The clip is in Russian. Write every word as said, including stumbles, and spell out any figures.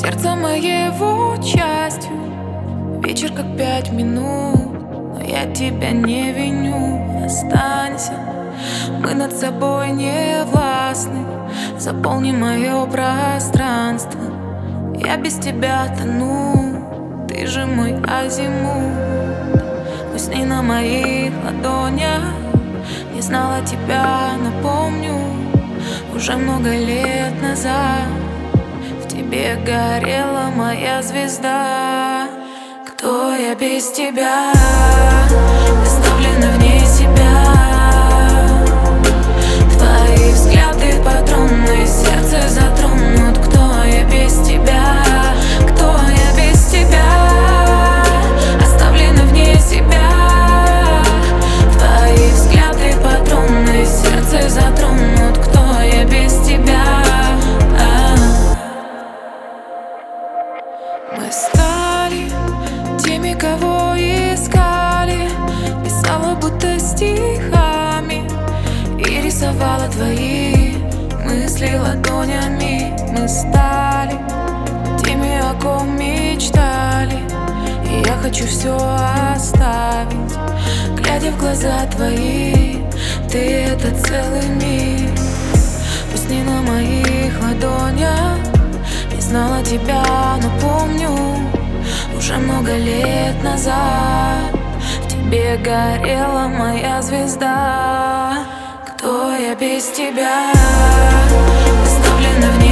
сердце моего частью. Вечер как пять минут, но я тебя не виню. Останься, мы над собой не властны. Заполни мое пространство, я без тебя тону. Ты же мой азимут, усни на моих ладонях. Не знала тебя, напомню, уже много лет назад в тебе горела моя звезда. Кто я без тебя? Оставлена вне себя. Твои взгляды патронны, сердце затронут. Кто я без тебя? Кто я без тебя? Оставлена вне себя. Твои взгляды патронны, сердце затронут. Кто я без тебя? Мы стали теми, кого искали. Писала будто стихами и рисовала твои мысли ладонями. Мы стали теми, о ком мечтали. И я хочу все оставить, глядя в глаза твои. Ты — это целый мир. Усни на моих ладонях. Не знала тебя, но помню, уже много лет назад в тебе горела моя звезда. Кто я без тебя? Оставлена в